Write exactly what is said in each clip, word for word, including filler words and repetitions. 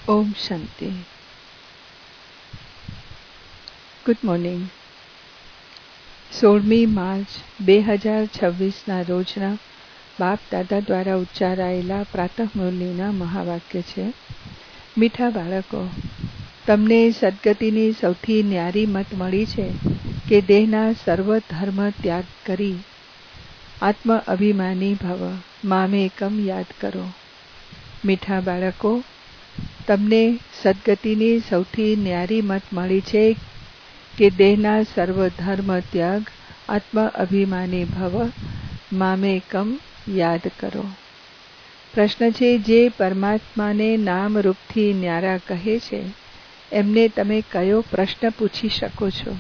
ઓમ શાંતિ. Good morning. સોળમી March બે હજાર છવ્વીસના રોજના બાપ દાદા દ્વારા ઉચ્ચારાયેલા પ્રાતઃ મુરલીના મહાવાક્ય છે. મીઠા બાળકો, તમને સદગતિની સૌથી ન્યારી મત મળી છે કે દેહના સર્વ ધર્મ ત્યાગ કરી આત્મ અભિમાની ભવ, મામેકમ યાદ કરો. મીઠા બાળકો, તમને સદગતિની સૌથી ન્યારી મત મળી છે કે દેહના સર્વ ધર્મ ત્યાગ આત્મ અભિમાની ભવ, મામેકમ યાદ કરો. પ્રશ્ન છે, જે પરમાત્માને નામ રૂપથી ન્યારા કહે છે એમને તમે કયો પ્રશ્ન પૂછી શકો છો?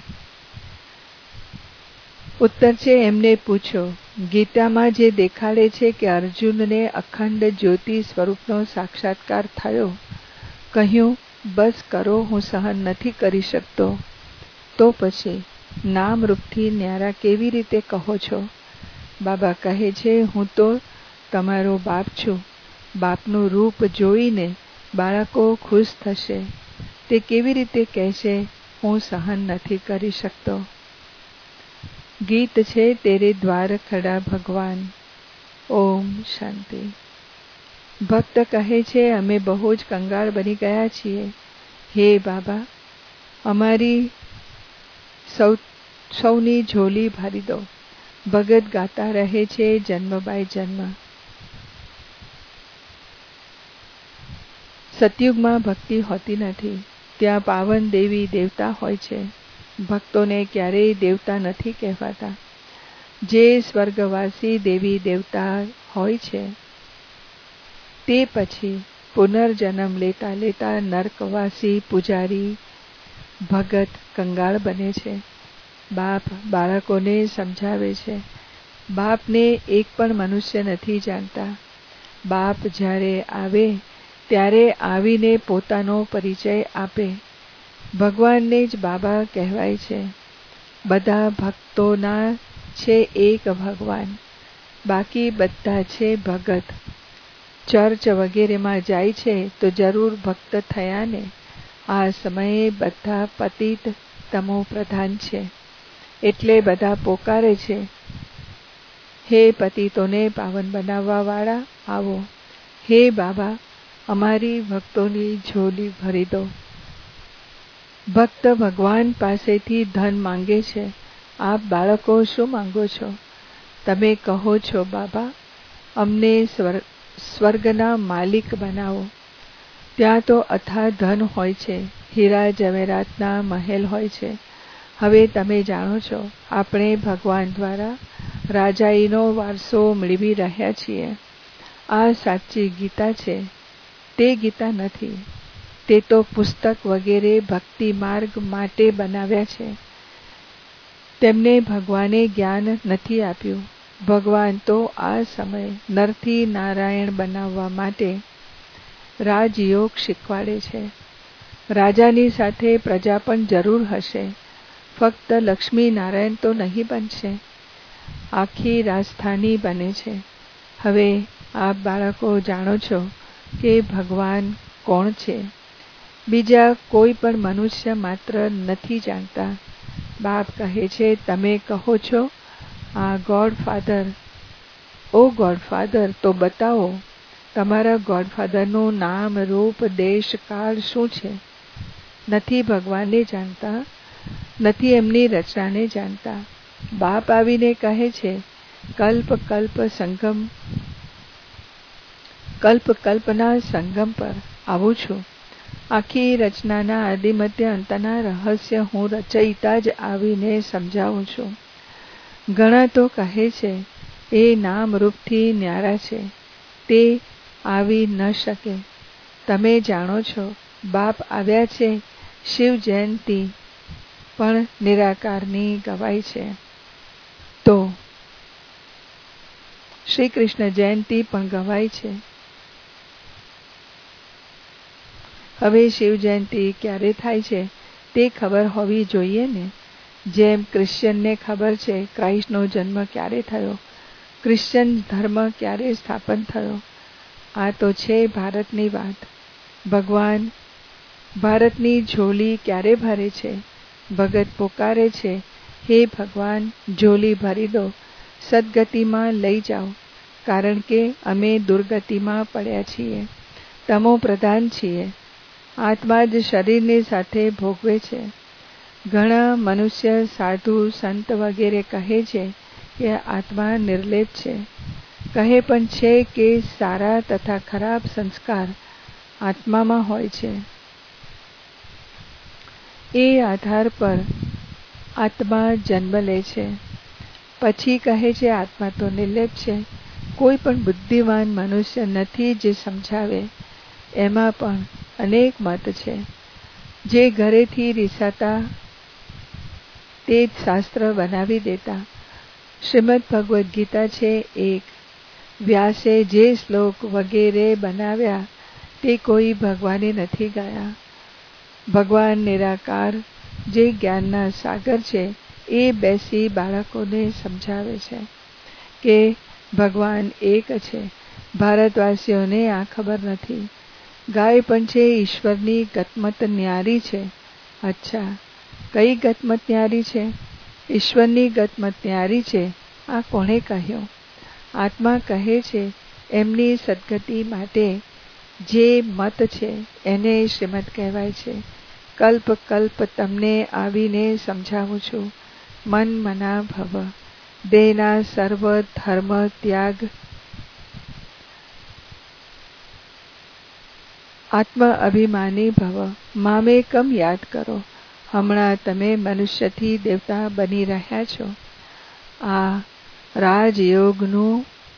ઉત્તર છે, એમને પૂછો. ગીતામાં જે દેખાડે છે કે અર્જુનને અખંડ જ્યોતિ સ્વરૂપનો સાક્ષાત્કાર થયો, કહ્યું બસ કરો, હું સહન નથી કરી શકતો. તો પછી નામ રૂપથી ન્યારા કેવી રીતે કહો છો? બાબા કહે છે, હું તો તમારો બાપ છું. બાપનું રૂપ જોઈને બાળકો ખુશ થશે. તે કેવી રીતે કહેશે હું સહન નથી કરી શકતો? ગીત છે, તેરે દ્વાર ખડા ભગવાન. ઓમ શાંતિ. ભક્ત કહે છે, અમે બહુ જ કંગાળ બની ગયા છીએ. હે બાબા, અમારી સૌ સૌની ઝોલી ભરી દો. ભગત ગાતા રહે છે જન્મ બાય જન્મ. સતયુગમાં ભક્તિ હોતી નથી. ત્યાં પાવન દેવી દેવતા હોય છે. ભક્તોને ક્યારેય દેવતા નથી કહેવાતા. જે સ્વર્ગવાસી દેવી દેવતા હોય છે તે પછી પુનર્જન્મ લેતા લેતા નર્કવાસી પૂજારી ભગત કંગાળ બને છે. બાપ બાળકોને સમજાવે છે. બાપને એક પણ મનુષ્ય નથી જાણતા. બાપ જ્યારે આવે ત્યારે આવીને પોતાનો પરિચય આપે. ભગવાનને જ બાબા કહેવાય છે. બધા ભક્તોના છે એક ભગવાન, બાકી બધા છે ભગત. ચર્ચ વગેરેમાં જાય છે તો જરૂર ભક્ત થયા ને. આ સમયે બધા પતિત તમો પ્રધાન છે એટલે બધા પોકારે છે, હે પતિતોને પાવન બનાવવા વાળા, આવો. હે બાબા, અમારી ભક્તોની ઝોલી ભરી દો. ભક્ત ભગવાન પાસેથી ધન માંગે છે. આપ બાળકો શું માંગો છો? તમે કહો છો, બાબા અમને સ્વર્ગ સ્વર્ગના માલિક બનાવો. ત્યાં તો અથા ધન હોય છે, હીરા જવેરાતના મહેલ હોય છે. હવે તમે જાણો છો, આપણે ભગવાન દ્વારા રાજાઈનો વારસો મેળવી રહ્યા છીએ. આ સાચી ગીતા છે. તે ગીતા નથી. તે તો પુસ્તક વગેરે ભક્તિ માર્ગ માટે બનાવ્યા છે. તેમને ભગવાને જ્ઞાન નથી આપ્યું. ભગવાન તો આ સમય નરથી નારાયણ બનાવવા માટે રાજયોગ શીખવાડે છે. રાજાની સાથે પ્રજા પણ જરૂર હશે. ફક્ત લક્ષ્મી નારાયણ તો નહીં બનશે. આખી રાજધાની બને છે. હવે આપ બાળકો જાણો છો કે ભગવાન કોણ છે. બીજા કોઈ પણ મનુષ્ય માત્ર નથી જાણતા. બાપ કહે છે, તમે કહો છો આ ગોડફાધર. ઓ ગોડફાધર, તો બતાવો તમારા ગોડફાધરનું નામ રૂપ દેશ કાળ શું છે. નથી ભગવાનને જાણતા, નથી એમની રચનાને જાણતા. બાપ આવીને કહે છે, કલ્પ કલ્પ સંગમ કલ્પ કલ્પના સંગમ પર આવું છું. આખી રચનાના આદિમધ્ય અંતના રહસ્ય હું રચયિતા જ આવીને સમજાવું છું. ઘણા તો કહે છે એ નામ રૂપથી ન્યારા છે, તે આવી ન શકે. તમે જાણો છો, બાપ આવ્યા છે. શિવ જયંતિ પણ નિરાકારની ગવાય છે, તો શ્રી કૃષ્ણ જયંતિ પણ ગવાય છે. હવે શિવ જયંતિ ક્યારે થાય છે તે ખબર હોવી જોઈએ ને. જેમ ક્રિશ્ચનને ખબર છે ક્રાઇસ્ટનો જન્મ ક્યારે થયો, ક્રિશ્ચન ધર્મ ક્યારે સ્થાપન થયો. આ તો છે ભારતની વાત. ભગવાન ભારતની ઝોલી ક્યારે ભરે છે? ભગત પોકારે છે, હે ભગવાન, ઝોલી ભરી દો, સદગતિમાં લઈ જાઓ, કારણ કે અમે દુર્ગતિમાં પડ્યા છીએ, તમો પ્રધાન છીએ. આત્મા જ શરીરની સાથે ભોગવે છે. ઘણા મનુષ્ય, સાધુ, સંત વગેરે કહે છે કે આત્મા નિર્લેપ છે. કહે પણ છે કે સારા તથા ખરાબ સંસ્કાર આત્મામાં હોય છે. એ આધાર પર આત્મા જન્મ લે છે. પછી કહે છે આત્મા તો નિર્લેપ છે. કોઈ પણ બુદ્ધિવાન મનુષ્ય નથી જે સમજાવે. એમાં પણ અનેક મત છે. જે ઘરેથી રીસાતા તે જ શાસ્ત્ર બનાવી દેતા. શ્રીમદ ભગવદ્ ગીતા છે એક. વ્યાસે જે શ્લોક વગેરે બનાવ્યા તે કોઈ ભગવાને નથી ગયા. ભગવાન નિરાકાર જે જ્ઞાનના સાગર છે એ બેસી બાળકોને સમજાવે છે કે ભગવાન એક છે. ભારતવાસીઓને આ ખબર નથી. ગાય પણ છે ઈશ્વરની ગતમત ન્યારી છે. અચ્છા, કઈ ગતમત ન્યારી છે? ઈશ્વરની ગતમત ન્યારી છે. આ કોણે કહ્યું? આત્મા કહે છે. એમની સદગતિ માટે જે મત છે એને શ્રીમદ કહેવાય છે. કલ્પ કલ્પ તમને આવીને સમજાવું છું. મન મના ભવ. દેહના સર્વ ધર્મ ત્યાગ. આત્મ અભિમાની ભવ. મામેકમ યાદ કરો. હમણાં તમે મનુષ્યથી દેવતા બની રહ્યા છો. આ રાજયોગનું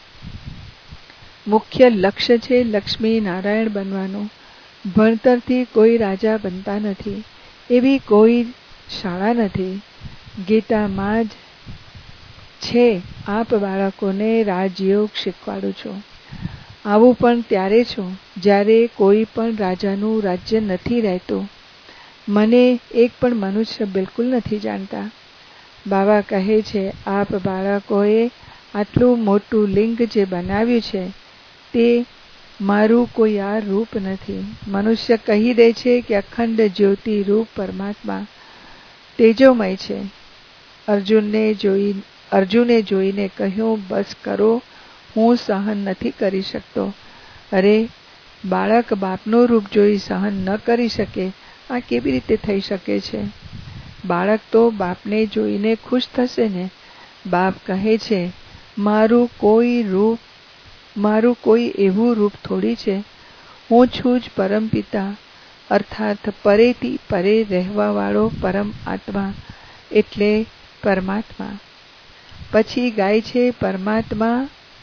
મુખ્ય લક્ષ્ય છે લક્ષ્મી નારાયણ બનવાનું. ભણતરથી કોઈ રાજા બનતા નથી. એવી કોઈ શાળા નથી. ગીતામાં જ છે આપ બાળકોને રાજયોગ શીખવાડું છું. આવું પણ ત્યારે છું જ્યારે કોઈ પણ રાજાનું રાજ્ય નથી રહેતું. મને એક પણ મનુષ્ય બિલકુલ નથી જાણતા. બાબા કહે છે આપ બાળકોએ આટલું મોટું લિંગ જે બનાવ્યું છે તે મારું કોઈ આ રૂપ નથી. મનુષ્ય કહી દે છે કે અખંડ જ્યોતિ રૂપ પરમાત્મા તેજોમય છે. અર્જુનને જોઈ અર્જુને જોઈને કહ્યું, બસ કરો, હું સહન નથી કરી શકતો. અરે બાળક બાપનું રૂપ જોઈ સહન ન કરી શકે આ કેવી રીતે થઈ શકે છે? બાળક તો બાપને જોઈને ખુશ થશે ને. બાપ કહે છે મારું કોઈ રૂપ મારું કોઈ એવું રૂપ થોડી છે. હું છું જ પરમપિતા અર્થાત પરેથી પરે રહેવાવાળો પરમ આત્મા એટલે પરમાત્મા. પછી ગાય છે પરમાત્મા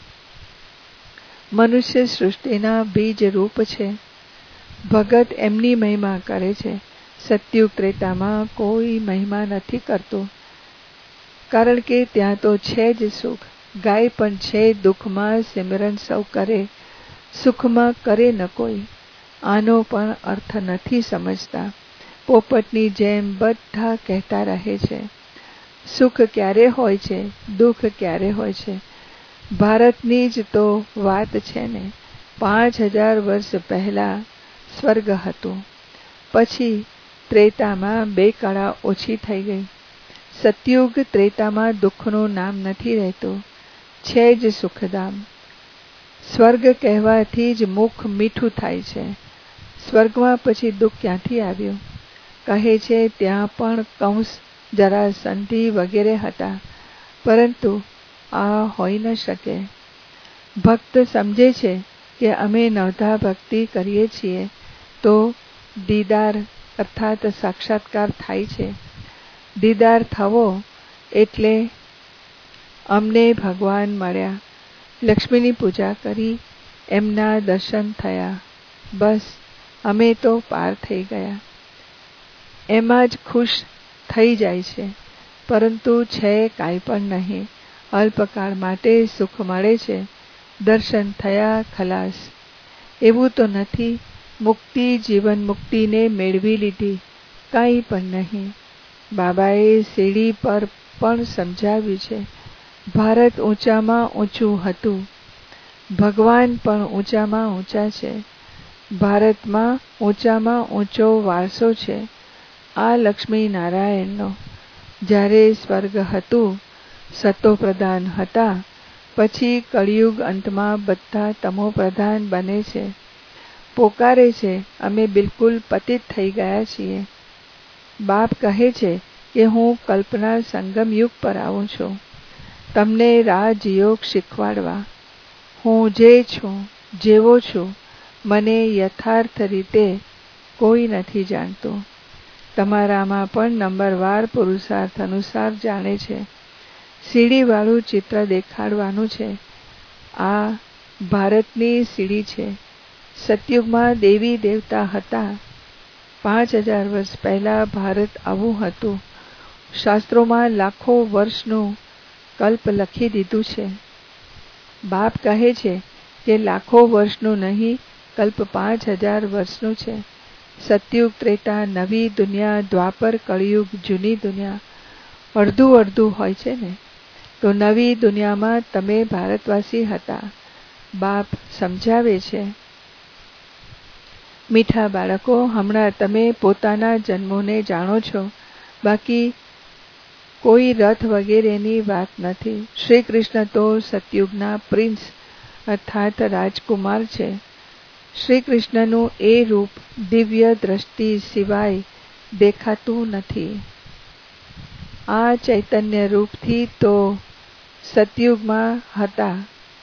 મનુષ્ય સૃષ્ટિના બીજ રૂપ છે. ભગત એમની મહિમા કરે છે. સત્યુગ ત્રેતામાં કોઈ મહિમા નથી કરતું, કારણ કે ત્યાં તો છે જ સુખ. ગાય પણ છે દુઃખમાં સિમરન સૌ કરે, સુખમાં કરે ન કોઈ. આનો પણ અર્થ નથી સમજતા. પોપટની જેમ બધા કહેતા રહે છે. સુખ ક્યારે હોય છે, દુઃખ ક્યારે હોય છે. ભારતની જ તો વાત છે ને. પાંચ હજાર વર્ષ પહેલા સ્વર્ગ હતું. પછી ત્રેતામાં બે કળા ઓછી થઈ ગઈ. સતયુગ ત્રેતામાં દુઃખનું નામ નથી રહેતું, છે જ સુખધામ. સ્વર્ગ કહેવાથી જ મુખ મીઠું થાય છે. સ્વર્ગમાં પછી દુઃખ ક્યાંથી આવ્યું? કહે છે ત્યાં પણ કંસ, જરાસંધિ વગેરે હતા, પરંતુ આ હોઈ ન શકે. ભક્ત સમજે છે કે અમે નવધા ભક્તિ કરીએ છીએ તો દીદાર અર્થાત સાક્ષાત્કાર થાય છે. દીદાર થવો એટલે અમને ભગવાન મળ્યા, લક્ષ્મીની પૂજા કરી, એમના દર્શન થયા, બસ અમે તો પાર થઈ ગયા. એમાં જ ખુશ થઈ જાય છે. પરંતુ છે કાંઈ પણ નહીં. અલ્પકાળ માટે સુખ મળે છે. દર્શન થયા, ખલાસ. એવું તો નથી. મુક્તિ જીવન મુક્તિને મેળવી લીધી, કાંઈ પણ નહીં. બાબાએ સીડી પર પણ સમજાવ્યું છે. ભારત ઊંચામાં ઊંચું હતું. ભગવાન પણ ઊંચામાં ઊંચા છે. ભારતમાં ઊંચામાં ઊંચો વારસો છે આ લક્ષ્મી નારાયણનો. જ્યારે સ્વર્ગ હતું, સતો પ્રધાન હતા, પછી કળિયુગ અંતમાં બધા તમો પ્રધાન બને છે. પોકારે છે, અમે બિલકુલ પતિત થઈ ગયા છીએ. બાપ કહે છે કે હું કલ્પના સંગમ યુગ પર આવું છું તમને રાજયોગ શીખવાડવા. હું જે છું, જેવો છું, મને યથાર્થ રીતે કોઈ નથી જાણતું. તમારામાં પણ નંબરવાર પુરુષાર્થ અનુસાર જાણે છે. સીડીવાળું ચિત્ર દેખાડવાનું છે. આ ભારતની સીડી છે. સતયુગમાં દેવી દેવતા હતા. પાંચ હજાર વર્ષ પહેલા ભારત આવું હતું. શાસ્ત્રોમાં લાખો વર્ષનું કલ્પ લખી દીધું છે. બાપ કહે છે કે લાખો વર્ષનું નહીં, કલ્પ પાંચ હજાર વર્ષનું છે. સતયુગ, ત્રેતા, નવી દુનિયા, દ્વાપર, કળિયુગ, જૂની દુનિયા અડધું અડધું હોય છે ને. તો નવી દુનિયામાં તમે ભારતવાસી હતા. બાપ સમજાવે છે, મીઠા બાળકો, હમણાં તમે પોતાના જન્મોને જાણો છો, બાકી કોઈ રથ વગેરેની વાત નથી. શ્રી કૃષ્ણ તો સતયુગના પ્રિન્સ અર્થાત રાજકુમાર છે. શ્રી કૃષ્ણનું એ રૂપ દિવ્ય દ્રષ્ટિ સિવાય દેખાતું નથી. આ ચૈતન્ય રૂપથી તો સતયુગમાં હતા,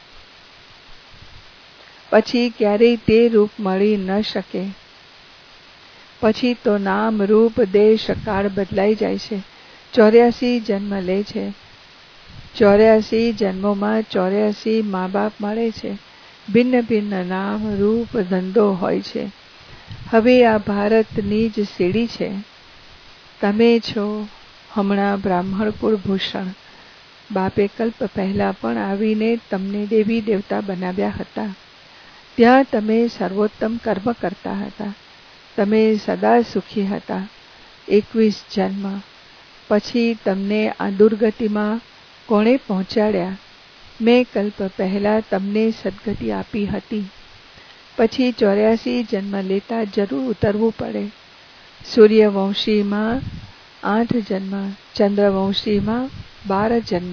પછી ક્યારેય તે રૂપ મળી ન શકે. પછી તો નામ, રૂપ, દેશ, કાળ બદલાઈ જાય છે. ચોર્યાસી જન્મ લે છે. ચોર્યાસી જન્મોમાં ચોર્યાસી મા બાપ મળે છે. ભિન્ન ભિન્ન નામ, રૂપ, ધંધો હોય છે. હવે આ ભારતની જ સીડી છે. તમે છો હમણાં બ્રાહ્મણકુળ ભૂષણ. બાપે કલ્પ પહેલા પણ આવીને તમને દેવી દેવતા બનાવ્યા હતા. ત્યાં તમે સર્વોત્તમ કર્મ કરતા હતા. તમે સદા સુખી હતા. એકવીસ જન્મ પછી તમને આ દુર્ગતિમાં કોણે પહોંચાડ્યા? મેં કલ્પ પહેલા તમને સદગતિ આપી હતી. પછી ચોર્યાસી જન્મ લેતા જરૂર ઉતરવું પડે. સૂર્યવંશીમાં આઠ જન્મ, ચંદ્રવંશીમાં બાર જન્મ,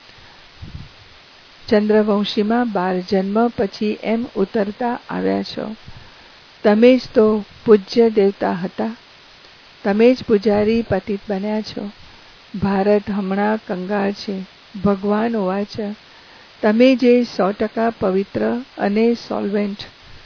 ચંદ્રવંશીમાં બાર જન્મ પછી એમ ઉતરતા આવ્યા છો. તમે જ તો પૂજ્ય દેવતા હતા. તમે જ પૂજારી પતિત બન્યા છો. ભારત હમણાં કંગાળ છે. ભગવાન વાચ, તમે જે સો ટકા પવિત્ર અને સોલ્વેન્ટ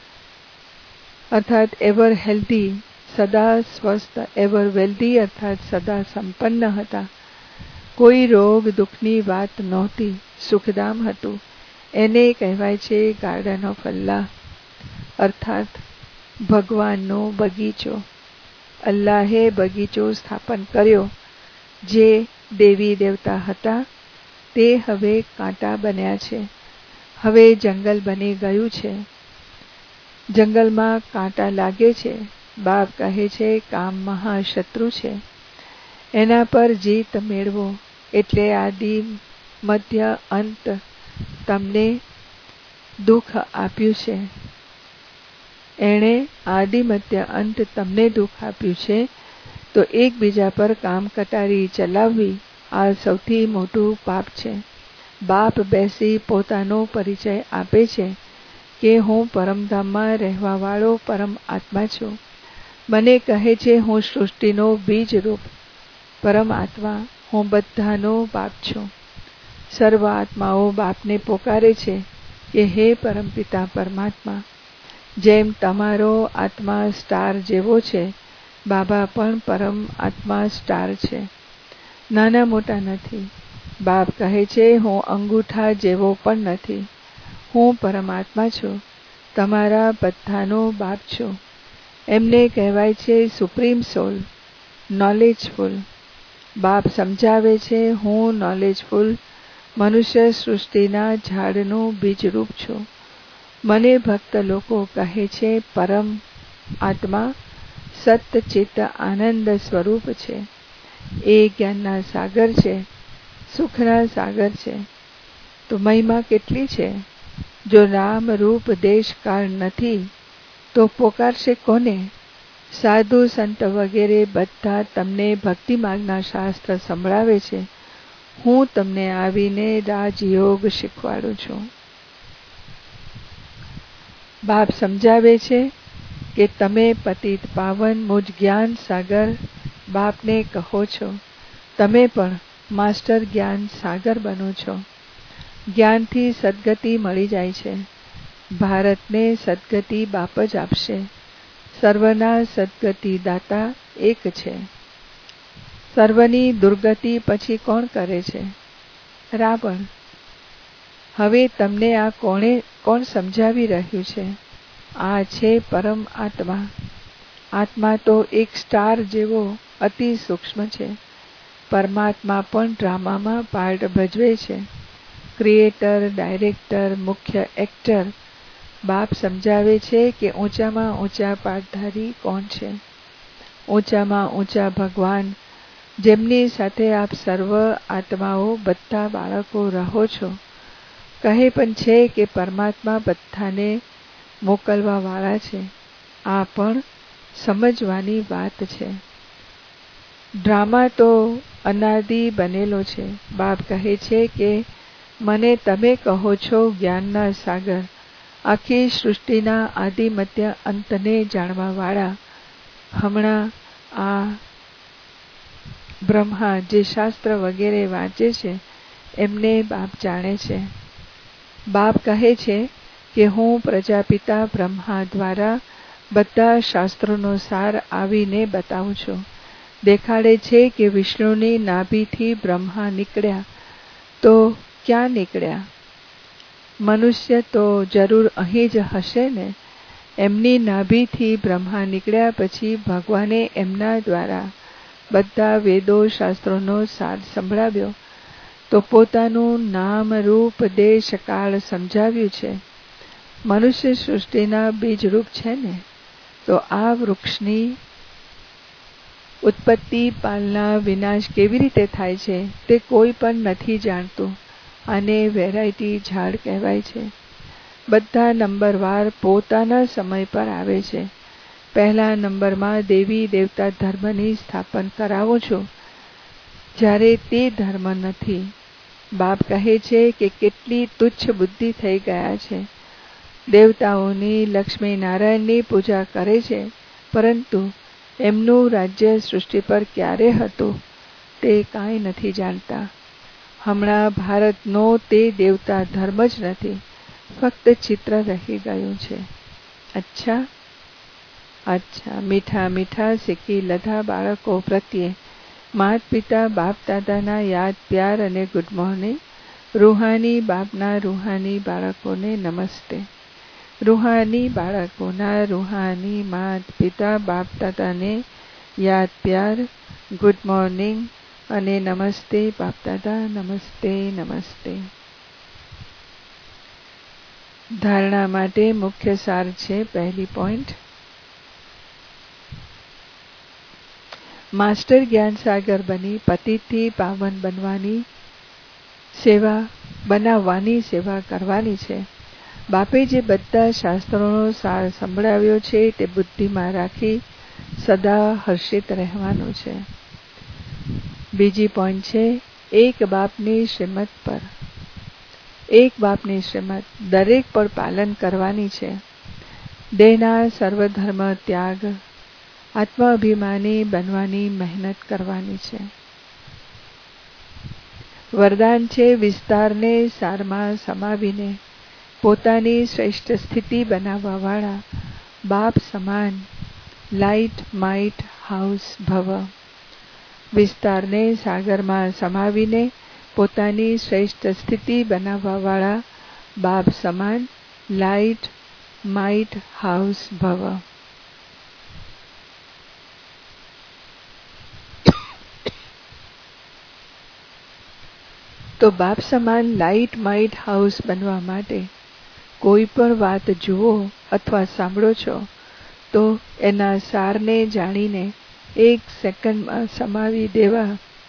અર્થાત એવર હેલ્ધી, સદા સ્વસ્થ, એવર વેલ્ધી અર્થાત સદા સંપન્ન હતા. કોઈ રોગ દુઃખની વાત નહોતી. સુખધામ હતું. એને કહેવાય છે ગાર્ડન ઓફ અલ્લાહ અર્થાત ભગવાનનો બગીચો. અલ્લાહે બગીચો સ્થાપન કર્યો. જે દેવી દેવતા હતા તે હવે કાંટા બન્યા છે. હવે જંગલ બની ગયું છે. જંગલમાં કાંટા લાગે છે. બાપ કહે છે કામ મહાશત્રુ છે. એના પર જીત મેળવો. એટલે આદિ, મધ્ય, અંત તમને દુઃખ આપ્યું છે. એણે આદિ, મધ્ય, અંત તમને દુઃખ આપ્યું છે. તો એકબીજા પર કામ કટારી ચલાવવી આ સૌથી મોટું પાપ છે. બાપ બેસી પોતાનો પરિચય આપે છે કે હું પરમધામમાં રહેવાવાળો પરમ આત્મા છું. મને કહે છે હું સૃષ્ટિનો બીજ રૂપ પરમ આત્મા, હું બધાનો બાપ છું. સર્વ આત્માઓ બાપને પોકારે છે કે હે પરમપિતા પરમાત્મા, જેમ તમારો આત્મા સ્ટાર જેવો છે, બાબા પણ પરમ આત્મા સ્ટાર છે, નાના મોટા નથી. બાપ કહે છે હું અંગૂઠા જેવો પણ નથી. હું પરમાત્મા છું. તમારા બધાનો બાપ છું. એમને કહેવાય છે સુપ્રીમ સોલ, નોલેજફુલ. બાપ સમજાવે છે હું નોલેજફુલ મનુષ્ય સૃષ્ટિના ઝાડનું બીજરૂપ છું. મને ભક્ત લોકો કહે છે પરમ આત્મા સતચિત્ત આનંદ સ્વરૂપ છે. એ જ્ઞાનના સાગર છે, સુખના સાગર છે. તો મહિમા કેટલી છે. જો નામ, રૂપ, દેશ, કાળ નથી તો પોકારશે કોને? સાધુ સંત વગેરે બધા તમને ભક્તિ માર્ગના શાસ્ત્ર સંભળાવે છે. હું તમને આવીને રાજયોગ શીખવાડું છું. બાપ સમજાવે છે કે તમે પતિત પાવન મુજ જ્ઞાન સાગર બાપને કહો છો. તમે પણ માસ્ટર જ્ઞાન સાગર બનો છો. જ્ઞાનથી સદગતિ મળી જાય છે. ભારતને સદગતિ બાપ જ આપશે. સર્વના સદગતિ દાતા એક છે. સર્વની દુર્ગતિ પછી કોણ કરે છે? રાવણ. હવે તમને આ કોણે કોણ સમજાવી રહ્યું છે? આ છે પરમ આત્મા. આત્મા તો એક સ્ટાર જેવો અતિ સૂક્ષ્મ છે. પરમાત્મા પણ ડ્રામામાં પાર્ટ ભજવે છે. ક્રિએટર, ડાયરેક્ટર, મુખ્ય એક્ટર. બાપ સમજાવે છે કે ઊંચામાં ઊંચા પાઠધારી કોણ છે? ઊંચામાં ઊંચા ભગવાન, જેમની સાથે આપ સર્વ આત્માઓ બધા બાળકો રહો છો. કહે પણ છે કે પરમાત્મા બધાને મોકલવા વાળા છે. આ પણ સમજવાની વાત છે. ડ્રામા તો અનાદિ બનેલો છે. બાપ કહે છે કે મને તમે કહો છો જ્ઞાનના સાગર, આખી સૃષ્ટિના આદિ મધ્ય અંતને જાણવા વાળા. હમણાં આ બ્રહ્મા જે શાસ્ત્ર વગેરે વાંચે છે એમને બાપ જાણે છે. બાપ કહે છે કે હું પ્રજાપિતા બ્રહ્મા દ્વારા બધા શાસ્ત્રોનો સાર આવીને બતાવું છું. દેખાડે છે કે વિષ્ણુની નાભીથી બ્રહ્મા નીકળ્યા તો ક્યાં નીકળ્યા? મનુષ્ય તો જરૂર અહીં જ હશે ને. એમની નાભીથી બ્રહ્મા નીકળ્યા પછી ભગવાને એમના દ્વારા બધા વેદો શાસ્ત્રોનો સાર સંભળાવ્યો તો પોતાનું નામ રૂપ દેશ કાળ સમજાવ્યું છે. મનુષ્ય સૃષ્ટિના બીજરૂપ છે ને. તો આ વૃક્ષની ઉત્પત્તિ, પાલના, વિનાશ કેવી રીતે થાય છે તે કોઈ પણ નથી જાણતું. આને વેરાયટી ઝાડ કહેવાય છે. બધા નંબરવાર પોતાના સમય પર આવે છે. પહેલા નંબરમાં દેવી દેવતા ધર્મની સ્થાપન કરાવું છું, જ્યારે તે ધર્મ નથી. બાપ કહે છે કે કેટલી તુચ્છ બુદ્ધિ થઈ ગયા છે. દેવતાઓની, લક્ષ્મી નારાયણની પૂજા કરે છે, પરંતુ એમનું રાજ્ય સૃષ્ટિ પર ક્યારે હતું તે કાંઈ નથી જાણતા. હમણાં ભારતનો તે દેવતા ધર્મ જ નથી, ફક્ત ચિત્ર રહી ગયું છે. અચ્છા અચ્છા મીઠા મીઠા શીખી લધા બાળકો પ્રત્યે માત પિતા બાપ દાદાના યાદ, પ્યાર અને ગુડ મોર્નિંગ. રૂહાની બાપના રૂહાની બાળકોને નમસ્તે. રૂહાની બાળકોના રૂહાની માત પિતા બાપ દાદાને યાદ, પ્યાર, ગુડ મોર્નિંગ અને નમસ્તે બાપ દાદા. નમસ્તે નમસ્તે. ધારણા માટે મુખ્ય સાર છે. પહેલી પોઈન્ટ, માસ્ટર જ્ઞાન સાગર બની પતિથી પાવન બનવાની સેવા બનાવવાની સેવા કરવાની છે. બાપે જે બધા શાસ્ત્રોનો સાર સંભળાવ્યો છે તે બુદ્ધિમાં રાખી સદા હર્ષિત રહેવાનું છે. બીજી પોઈન્ટ છે, એક બાપની શ્રીમત પર એક બાપની શ્રીમત દરેક પર પાલન કરવાની છે. દેહના સર્વધર્મ ત્યાગ, આત્માભિમાની બનવાની મહેનત કરવાની છે. વરદાન છે, વિસ્તારને સારમાં સમાવીને પોતાની શ્રેષ્ઠ સ્થિતિ બનાવવા વાળા બાપ સમાન લાઇટ માઇટ હાઉસ ભવ. વિસ્તારને સાગરમાં સમાવીને પોતાની શ્રેષ્ઠ સ્થિતિ બનાવવા વાળા બાપ સમાન લાઇટ માઇટ હાઉસ ભવ. તો બાપ સમાન લાઇટ માઇટ હાઉસ બનવા માટે કોઈ પણ વાત જુઓ અથવા સાંભળો છો તો એના સારને જાણીને એક સેકન્ડમાં સમાવી દેવા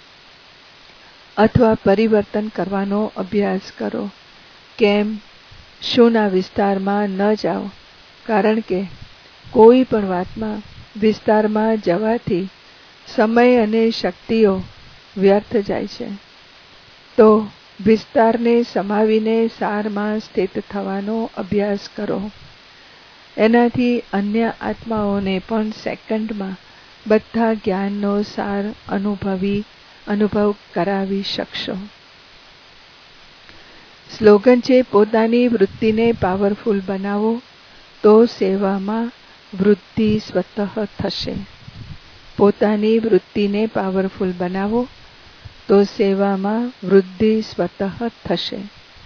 અથવા પરિવર્તન કરવાનો અભ્યાસ કરો. કેમ? શુંના વિસ્તારમાં ન જાઓ, કારણ કે કોઈ પણ વાતમાં વિસ્તારમાં જવાથી સમય અને શક્તિઓ વ્યર્થ જાય છે. તો વિસ્તારને સમાવીને સારમાં સ્થિત થવાનો અભ્યાસ કરો. એનાથી અન્ય આત્માઓને પણ સેકન્ડમાં બધા જ્ઞાનનો સાર અનુભવી અનુભવ કરાવી શકશો. સ્લોગન છે, પોતાની વૃત્તિને પાવરફુલ બનાવો તો સેવામાં વૃદ્ધિ સ્વતઃ થશે. પોતાની વૃત્તિને પાવરફુલ બનાવો તો સેવામાં વૃદ્ધિ સ્વતઃ થશે.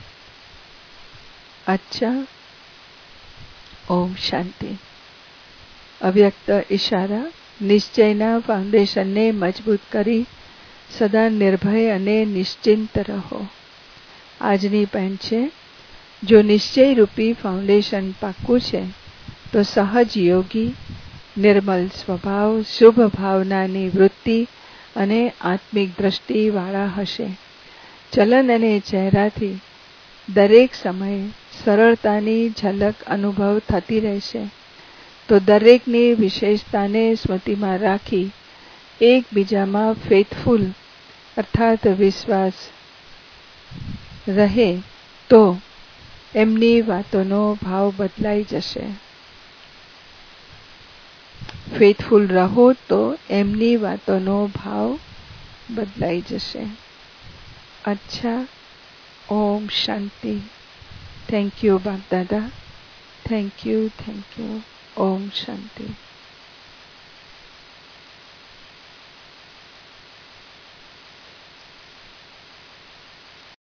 અચ્છા. ઓમ શાંતિ. અવ્યક્ત ઈશારા. નિશ્ચયના ફાઉન્ડેશનને મજબૂત કરી સદા નિર્ભય અને નિશ્ચિંત રહો. આજની પેન્ટ છે, જો નિશ્ચયરૂપી ફાઉન્ડેશન પાક્કું છે તો સહજ યોગી નિર્મલ સ્વભાવ, શુભ ભાવનાની વૃત્તિ અને આત્મિક દ્રષ્ટિવાળા હશે. ચલન અને ચહેરાથી દરેક સમયે સરળતાની ઝલક અનુભવ થતી રહેશે. તો દરેકની વિશેષતાને સ્મૃતિમાં રાખી એકબીજામાં ફેથફુલ અર્થાત વિશ્વાસ રહે તો એમની વાતોનો ભાવ બદલાઈ જશે. ફેથફુલ રહો તો એમની વાતોનો ભાવ બદલાઈ જશે. અચ્છા. ઓમ શાંતિ. થેન્ક યુ બાપ દાદા. Thank you thank you. ઓમ શાંતિ.